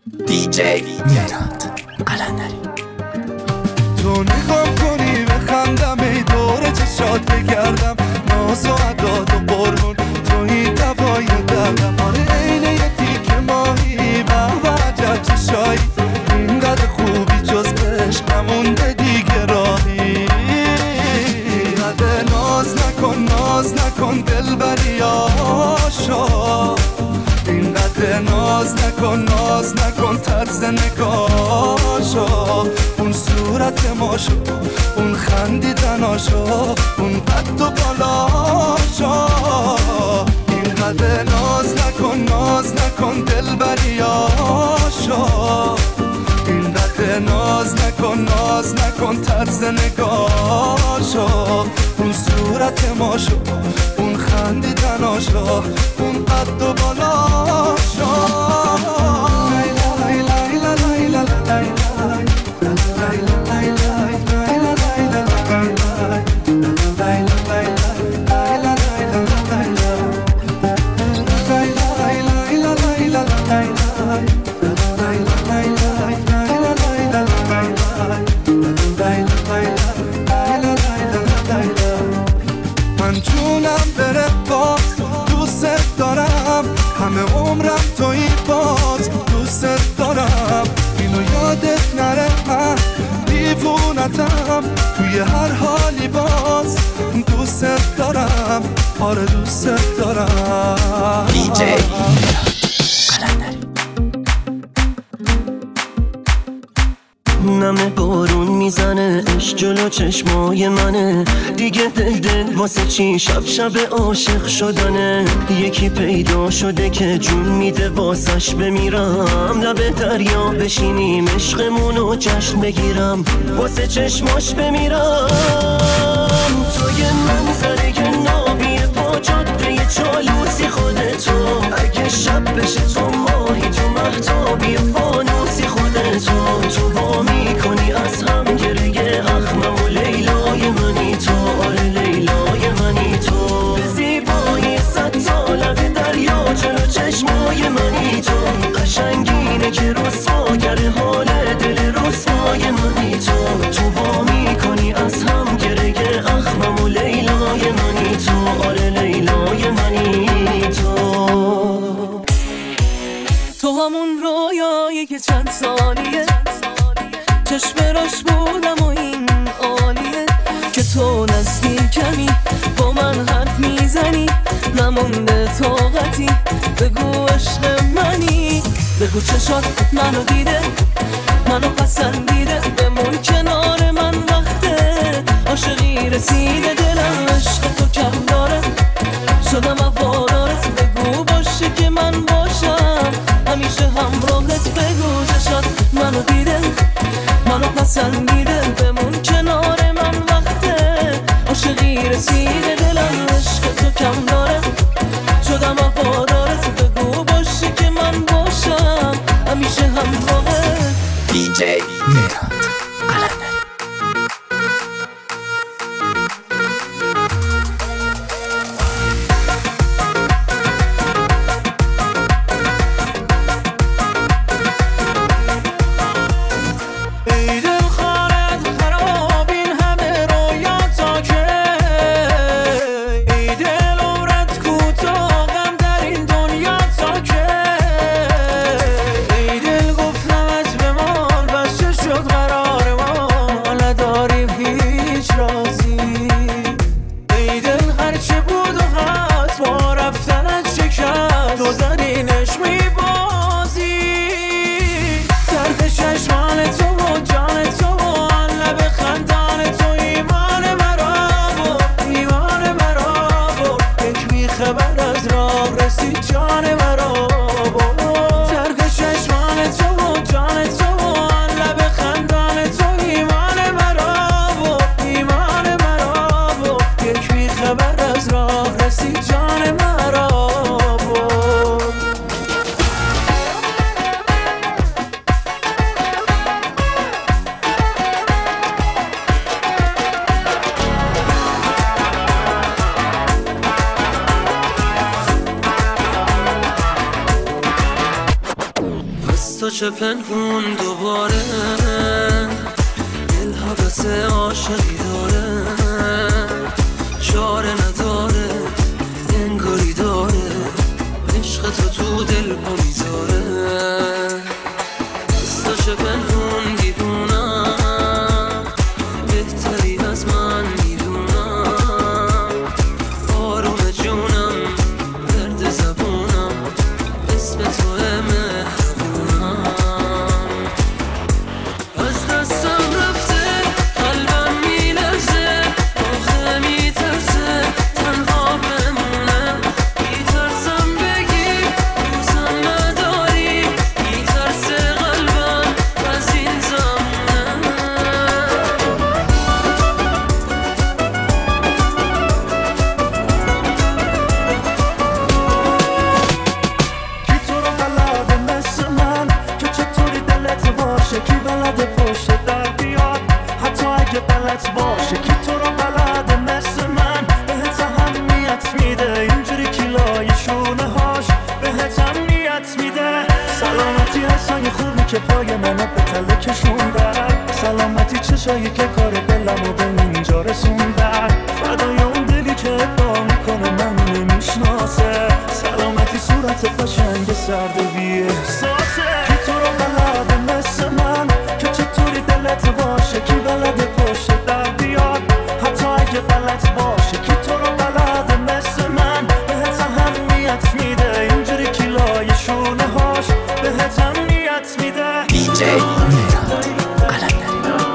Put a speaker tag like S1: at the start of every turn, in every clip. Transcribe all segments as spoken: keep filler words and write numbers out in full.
S1: دی جی میلاد قلندری.
S2: تو نگام کنی بخندم، ای دور چشات بگردم، ناز و عداد و قربون توی دوای دردم. آره اینه یه تیک ماهی و عجب چشایی، اینقدر خوبی جز عشق نمونده دیگه راهی. اینقدر ناز نکن ناز نکن دلبری آشا، اینقدر ناز نکن ناز نکن طرز نگاشا. اون صورت ماشو، اون خندیدناشو، اون قد و بالاشا. اینقدر ناز نکن ناز نکن دلبری آشا، اینقدر ناز نکن ناز نکن طرز نگاشا. اون صورت ماشو، اون خندیدناشو، اون قد و بالاشا. من جونم بره باز دوست دارم، همه عمرم توی باز دوست دارم. اینو یادت نره من دیوونتم، توی هر حالی باز دوست دارم. آره دوست دارم.
S1: دی جی میلاد قلندری.
S3: نمه بارون میزنه عشق جلو چشمای منه، دیگه دل دل واسه چی شب شب عاشق شدنه. یکی پیدا شده که جون میده واسش بمیرم، لب دریا بشینیم عشقمونو جشن بگیرم، واسه چشماش بمیرم. توی منظره که نابی پا جاده چالوسی خودتو، اگه شب بشه تو ماهی تو مهتابی فانوسی خودتو. تو وا میکنی از هم گره اخمم و لیلای منی تو، آره لیلای منی تو. به زیبایی صد سالت دریا جلو چشمای منی تو، قشنگینه که رسواگر حال دل رسوای منی تو. تو وا میکنی از هم گره اخمم و لیلای منی تو، آره لیلای منی تو.
S4: تو همون رویایی که چند سالیه چشم روش بودم و این عالیه، که تو نزدیکمی با من حرف میزنی، نمونده طاقتی بگو عشق منی. بگو چشات منو دیده منو پسندیده، بمون کنار من وقته عاشقی رسیده. دلم عشق تو کم داره شدم هوادارت، بگو باشه که من باشم همیشه همراهت. بگو چشات منو دیده منو پسندیده، بمون کنار من وقته عاشقی رسیده. دلم عشق تو کم داره شدم هوادارت، بگو باشه که من باشم همیشه همراهت.
S1: دی جی میلاد قلندری.
S2: ای دل خاره
S3: تو چه پنهون دوباره دل حوث عاشقی داره چاره نداره انگاری داره عشق تو تو دل پا میذاره تو چه پنهون دیوونم بهتری از من میدونم آروم جونم درد زبونم اسم تو مهربونم از دستم رفته قلبم میلرزه آخه میترسه تنها بمونه میترسم بگی دوستم نداری میترسه قلبم از این زمونه
S5: کی تو رو بلده مثل من که چطوری دلت باشه کی بلده پشت در بیاد حتی اگه بلد باشه کی تو رو بلده مثل من بهت اهمیت میده اینجوری کلای شونه هاش بهت امنیت میده سلامتی حسای خوبی که پای منو به تله کشوندن سلامتی چشایی که کار دلمو به اینجا رسوندن فدای اون دلی که ادعا میکنه من نمیشناسه سلامتی صورت قشنگ سرد و بی احساسه کی تو رو بلده مثل من که چطوری دلت باشه کی بلده پشت در بیاد حتی اگه بلد باشه کی تو رو بلده مثل من بهت اهمیت میده اینجوری کلای شونه هاش بهت امنیت میده
S1: دی جی میلاد قلندری.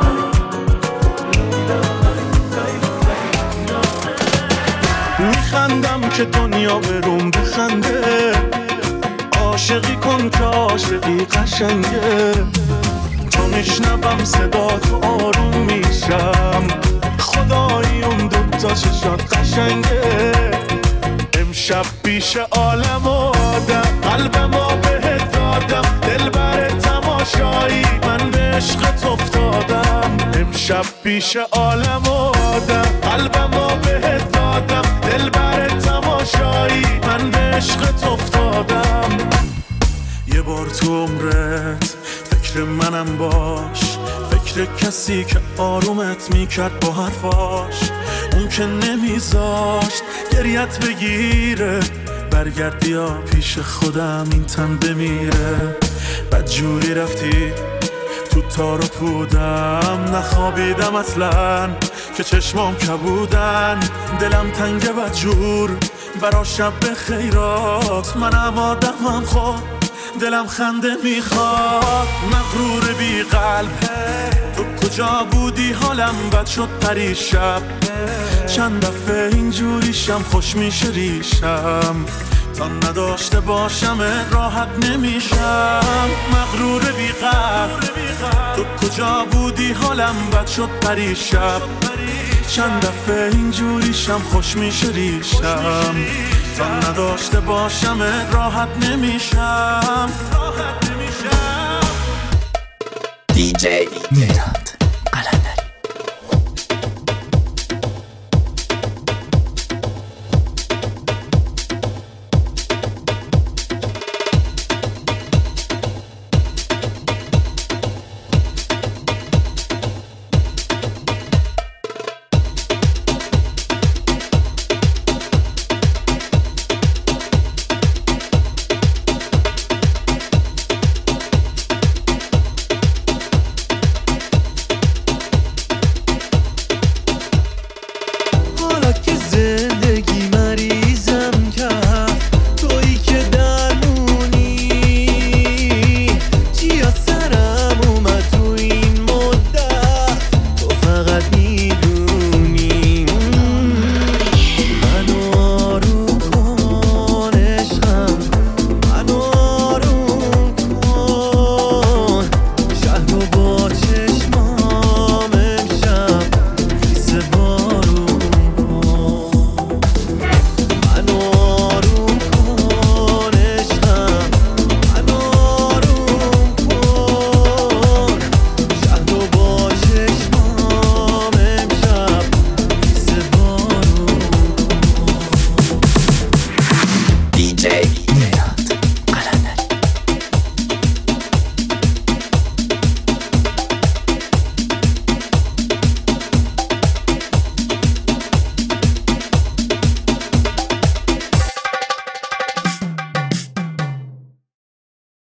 S5: میخندم که دنیا بروم بخنده عاشقی کن که عاشقی قشنگه تا میشنوم صدا تو آروم میشم خدایی اون دوتا چشات قشنگه امشب پیش عالم و آدم قلبمو بهت دادم دل بر تماشایی من به عشقت افتادم امشب پیش عالم و آدم قلبمو بهت دادم دل بر تماشایی من به عشقت افتادم یه بار تو عمرت فکر منم باش فکر کسی که آرومت میکرد با حرفاش اون که نمیذاشت گریت بگیره برگرد بیا پیش خودم این تن بمیره بدجوری رفتی تو تار و پودم نخوابیدم اصلا که چشمام کبودن دلم تنگ بدجور برا شب خیرات منم آدمم خود دلم خنده میخواد مغرور بی قلب تو کجا بودی حالم بد شد پریشب چند دفعه اینجوریشم خوش میشه ریشم تا نداشته باشم راحت نمیشم مغرور بی قلب تو کجا بودی حالم بد شد پریشب چند دفعه اینجوریشم خوش میشه ریشم تا نداشته باشم راحت نمیشم
S1: دی جی میلاد